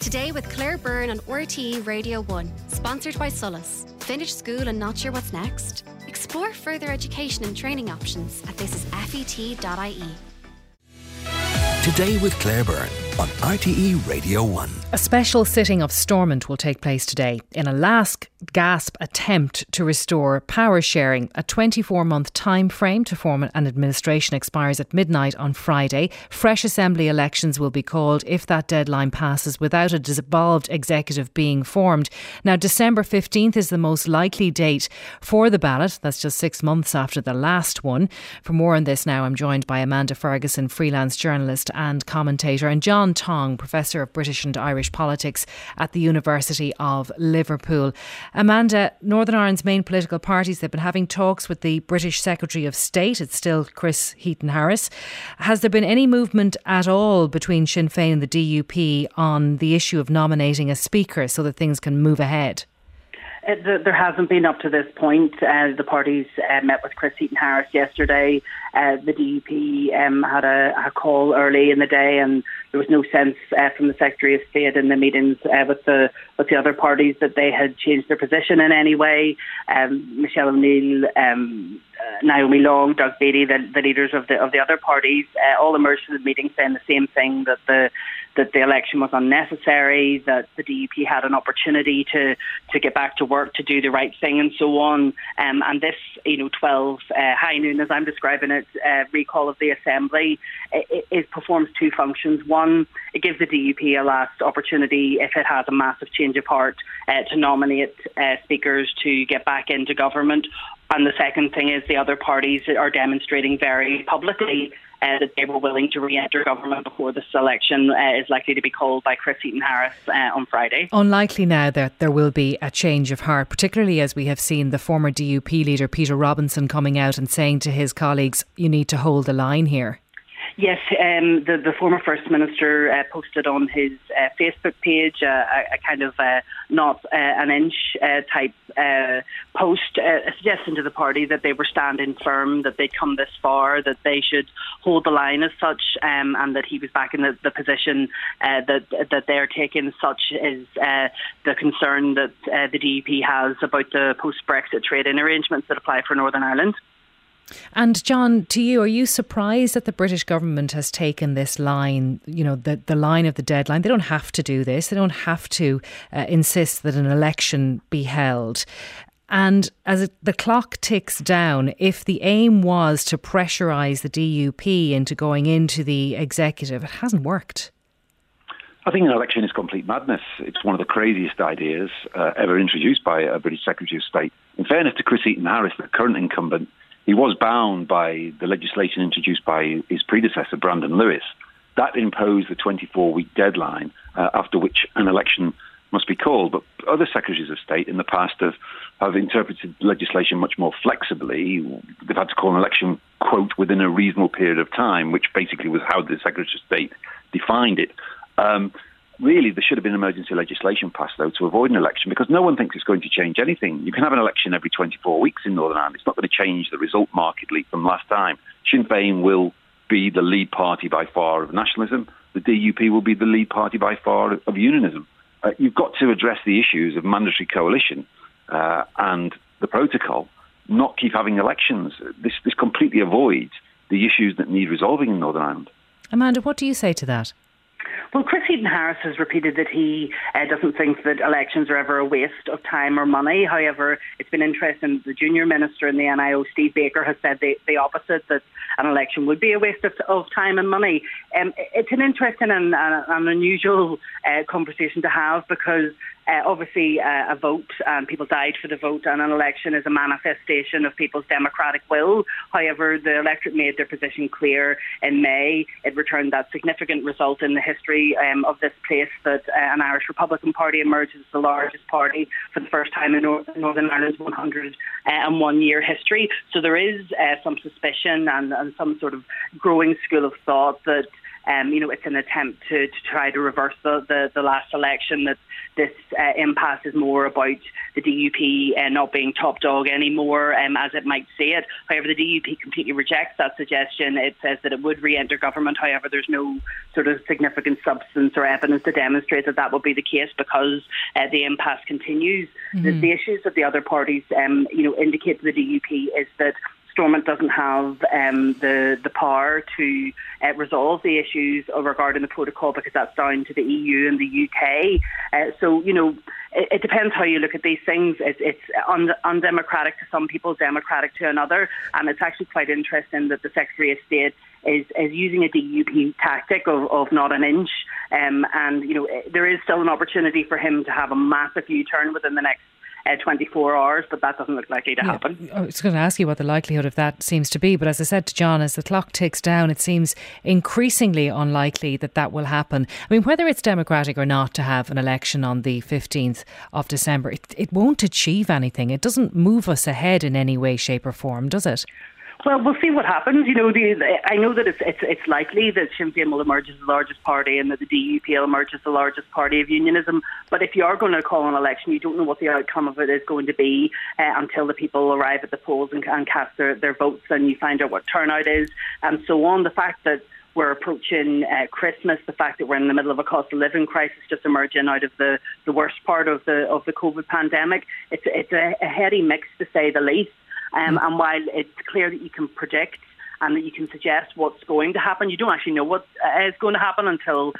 Today with Claire Byrne on RTE Radio 1, sponsored by Solus. Finish school and not sure what's next? Explore further education and training options at thisisfet.ie. Today with Claire Byrne on RTE Radio 1. A special sitting of Stormont will take place today in a last gasp attempt to restore power sharing. A 24-month time frame to form an administration expires at midnight on Friday. Fresh Assembly elections will be called if that deadline passes without a dissolved executive being formed. Now, December 15th is the most likely date for the ballot. That's just 6 months after the last one. For more on this now, I'm joined by Amanda Ferguson, freelance journalist and commentator, and John Tong, Professor of British and Irish Politics at the University of Liverpool. Amanda, Northern Ireland's main political parties, they've been having talks with the British Secretary of State. It's still Chris Heaton-Harris. Has there been any movement at all between Sinn Féin and the DUP on the issue of nominating a speaker so that things can move ahead? There hasn't been up to this point. The parties met with Chris Heaton-Harris yesterday. The DUP had a call early in the day, and there was no sense from the Secretary of State in the meetings with the other parties that they had changed their position in any way. Michelle O'Neill, Naomi Long, Doug Beattie, the leaders of the other parties, all emerged from the meeting saying the same thing, that the election was unnecessary, that the DUP had an opportunity to get back to work, to do the right thing, and so on. And this, 12 high noon, as I'm describing it, recall of the Assembly, it performs two functions. One, it gives the DUP a last opportunity, if it has a massive change of heart, to nominate speakers to get back into government. And the second thing is the other parties are demonstrating very publicly that they were willing to re-enter government before this election is likely to be called by Chris Heaton-Harris on Friday. Unlikely now that there will be a change of heart, particularly as we have seen the former DUP leader Peter Robinson coming out and saying to his colleagues, you need to hold the line here. Yes, the former First Minister posted on his Facebook page a kind of not an inch type post suggesting to the party that they were standing firm, that they'd come this far, that they should hold the line as such, and that he was back in the position that they're taking. Such is the concern that the DUP has about the post-Brexit trading arrangements that apply for Northern Ireland. And John, to you, are you surprised that the British government has taken this line, the line of the deadline? They don't have to do this. They don't have to insist that an election be held. And as the clock ticks down, if the aim was to pressurise the DUP into going into the executive, it hasn't worked. I think an election is complete madness. It's one of the craziest ideas ever introduced by a British Secretary of State. In fairness to Chris Heaton-Harris, the current incumbent, he was bound by the legislation introduced by his predecessor, Brandon Lewis. That imposed the 24-week deadline after which an election must be called. But other secretaries of state in the past have interpreted legislation much more flexibly. They've had to call an election, quote, within a reasonable period of time, which basically was how the Secretary of State defined it. Really, there should have been emergency legislation passed, though, to avoid an election, because no one thinks it's going to change anything. You can have an election every 24 weeks in Northern Ireland. It's not going to change the result markedly from last time. Sinn Féin will be the lead party by far of nationalism. The DUP will be the lead party by far of unionism. You've got to address the issues of mandatory coalition and the protocol, not keep having elections. This completely avoids the issues that need resolving in Northern Ireland. Amanda, what do you say to that? Well, Chris Heaton-Harris has repeated that he doesn't think that elections are ever a waste of time or money. However, it's been interesting. The junior minister in the NIO, Steve Baker, has said the opposite, that an election would be a waste of time and money. It's an interesting and an unusual conversation to have, because obviously a vote, and people died for the vote, and an election is a manifestation of people's democratic will. However, the electorate made their position clear in May. It returned that significant result in the history of this place, that an Irish Republican Party emerges as the largest party for the first time in Northern Ireland's 101-year history. So there is some suspicion and some sort of growing school of thought that it's an attempt to try to reverse the last election, that this impasse is more about the DUP not being top dog anymore, as it might say it. However, the DUP completely rejects that suggestion. It says that it would re-enter government. However, there's no sort of significant substance or evidence to demonstrate that that will be the case, because the impasse continues. Mm-hmm. The issues that the other parties, indicate to the DUP is that Stormont doesn't have the power to resolve the issues regarding the protocol, because that's down to the EU and the UK. It depends how you look at these things. It's undemocratic to some people, democratic to another. And it's actually quite interesting that the Secretary of State is using a DUP tactic of not an inch. There is still an opportunity for him to have a massive U-turn within the next 24 hours, but that doesn't look likely to happen. I was going to ask you what the likelihood of that seems to be, but as I said to John, as the clock ticks down, it seems increasingly unlikely that will happen. I mean, whether it's democratic or not to have an election on the 15th of December, it won't achieve anything. It doesn't move us ahead in any way, shape or form, does it? Well, we'll see what happens. I know that it's likely that Sinn Féin will emerge as the largest party and that the DUP will emerge as the largest party of unionism. But if you are going to call an election, you don't know what the outcome of it is going to be until the people arrive at the polls and cast their votes, and you find out what turnout is and so on. The fact that we're approaching Christmas, the fact that we're in the middle of a cost of living crisis, just emerging out of the worst part of the COVID pandemic, it's a heady mix, to say the least. And while it's clear that you can predict and that you can suggest what's going to happen, you don't actually know what is going to happen until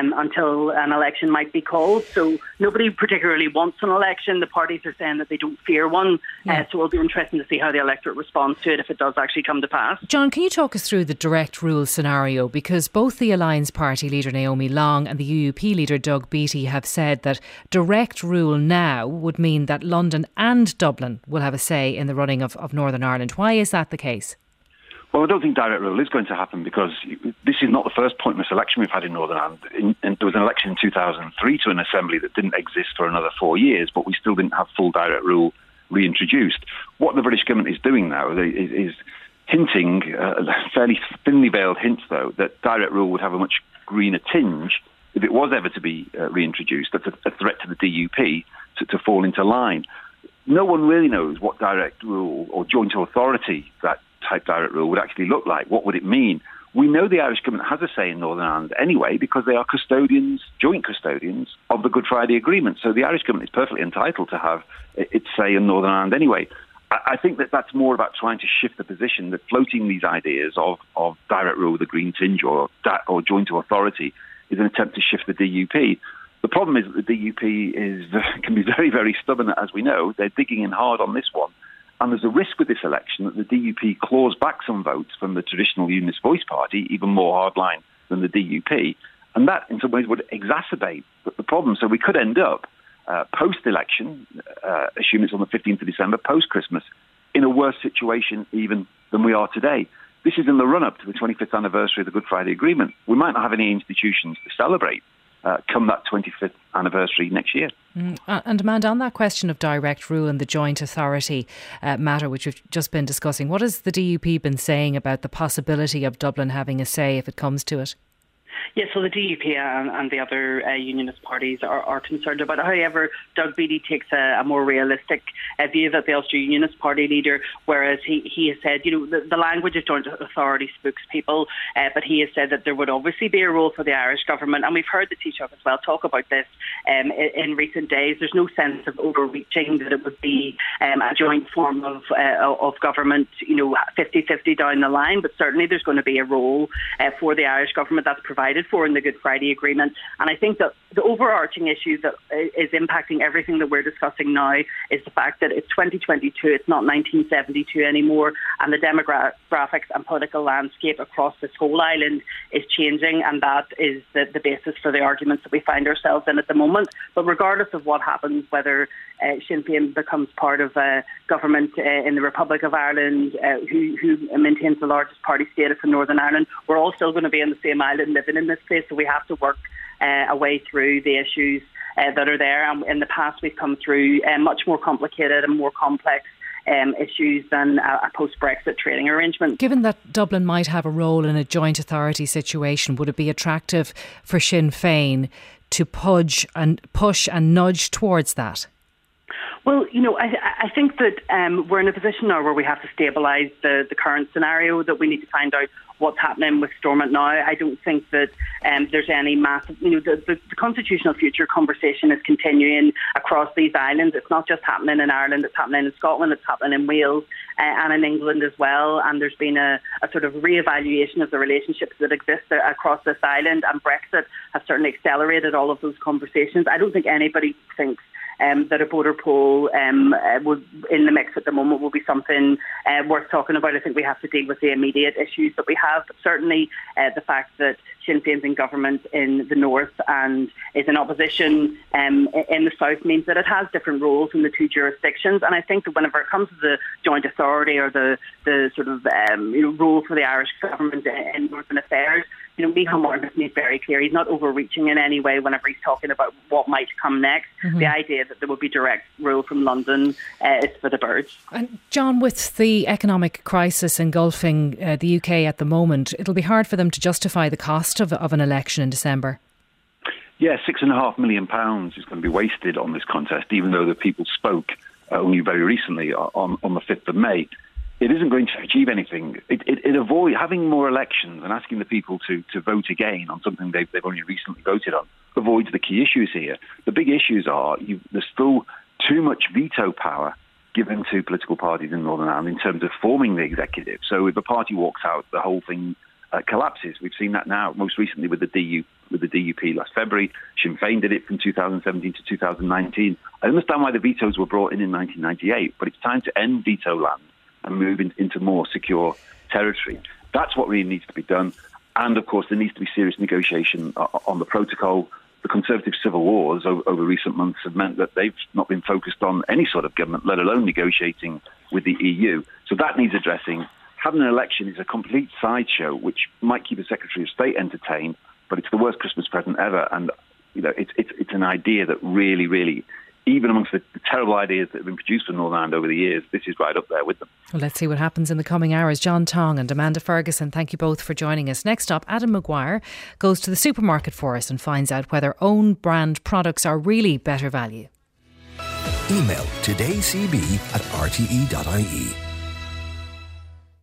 an election might be called. So nobody particularly wants an election. The parties are saying that they don't fear one. So it'll be interesting to see how the electorate responds to it if it does actually come to pass. John, can you talk us through the direct rule scenario? Because both the Alliance Party leader Naomi Long and the UUP leader Doug Beattie have said that direct rule now would mean that London and Dublin will have a say in the running of Northern Ireland. Why is that the case? Well, I don't think direct rule is going to happen, because this is not the first pointless election we've had in Northern Ireland. And there was an election in 2003 to an assembly that didn't exist for another 4 years, but we still didn't have full direct rule reintroduced. What the British government is doing now is hinting, fairly thinly veiled hints, though, that direct rule would have a much greener tinge if it was ever to be reintroduced. That's a threat to the DUP to fall into line. No one really knows what direct rule or joint authority that type direct rule would actually look like. What would it mean? We know the Irish government has a say in Northern Ireland anyway, because they are joint custodians of the Good Friday Agreement. So the Irish government is perfectly entitled to have its say in Northern Ireland anyway. I think that's more about trying to shift the position, that floating these ideas of direct rule with a green tinge or joint authority is an attempt to shift the DUP. The problem is that the DUP can be very, very stubborn, as we know. They're digging in hard on this one. And there's a risk with this election that the DUP claws back some votes from the traditional Unionist Voice Party, even more hardline than the DUP. And that, in some ways, would exacerbate the problem. So we could end up, post-election, assume it's on the 15th of December, post-Christmas, in a worse situation even than we are today. This is in the run-up to the 25th anniversary of the Good Friday Agreement. We might not have any institutions to celebrate come that 25th anniversary next year. And Amanda, on that question of direct rule and the joint authority matter, which we've just been discussing, what has the DUP been saying about the possibility of Dublin having a say if it comes to it? Yes, so the DUP and the other unionist parties are concerned about it. However, Doug Beattie takes a more realistic view that the Ulster Unionist Party leader, whereas he has said, the language of joint authority spooks people, but he has said that there would obviously be a role for the Irish government, and we've heard the Taoiseach as well talk about this in recent days. There's no sense of overreaching, that it would be a joint form of government, 50-50 down the line, but certainly there's going to be a role for the Irish government that's provided for in the Good Friday Agreement. And I think that the overarching issue that is impacting everything that we're discussing now is the fact that it's 2022, it's not 1972 anymore, and the demographics and political landscape across this whole island is changing, and that is the basis for the arguments that we find ourselves in at the moment. But regardless of what happens, whether Sinn Féin becomes part of a government in the Republic of Ireland, who maintains the largest party status in Northern Ireland, we're all still going to be on the same island living in this place, so we have to work a way through the issues that are there. And in the past, we've come through much more complicated and more complex issues than a post-Brexit trading arrangement. Given that Dublin might have a role in a joint authority situation, would it be attractive for Sinn Féin to push and nudge towards that? Well, I think that we're in a position now where we have to stabilise the current scenario, that we need to find out what's happening with Stormont now. I don't think that there's any massive, the constitutional future conversation is continuing across these islands. It's not just happening in Ireland, it's happening in Scotland, it's happening in Wales and in England as well. And there's been a sort of re-evaluation of the relationships that exist across this island, and Brexit has certainly accelerated all of those conversations. I don't think anybody thinks that a border poll would, in the mix at the moment, will be something worth talking about. I think we have to deal with the immediate issues that we have. But certainly the fact that Sinn Féin's in government in the north and is in opposition in the south means that it has different roles in the two jurisdictions. And I think that whenever it comes to the joint authority or the sort of role for the Irish government in northern affairs, Micheál Martin has made very clear he's not overreaching in any way whenever he's talking about what might come next. Mm-hmm. The idea that there will be direct rule from London is for the birds. And John, with the economic crisis engulfing the UK at the moment, it'll be hard for them to justify the cost of an election in December. Yeah, £6.5 million is going to be wasted on this contest, even though the people spoke only very recently on the 5th of May. It isn't going to achieve anything. It avoid having more elections and asking the people to vote again on something they've only recently voted on avoids the key issues here. The big issues are there's still too much veto power given to political parties in Northern Ireland in terms of forming the executive. So if a party walks out, the whole thing collapses. We've seen that now, most recently with the DUP last February. Sinn Féin did it from 2017 to 2019. I understand why the vetoes were brought in 1998, but it's time to end veto land and move into more secure territory. That's what really needs to be done. And, of course, there needs to be serious negotiation on the protocol. The Conservative civil wars over recent months have meant that they've not been focused on any sort of government, let alone negotiating with the EU. So that needs addressing. Having an election is a complete sideshow, which might keep the Secretary of State entertained, but it's the worst Christmas present ever. And it's an idea that really, really, even amongst the terrible ideas that have been produced for Northern Ireland over the years, this is right up there with them. Well, let's see what happens in the coming hours. John Tong and Amanda Ferguson, thank you both for joining us. Next up, Adam Maguire goes to the supermarket for us and finds out whether own brand products are really better value. Email todaycb@rte.ie.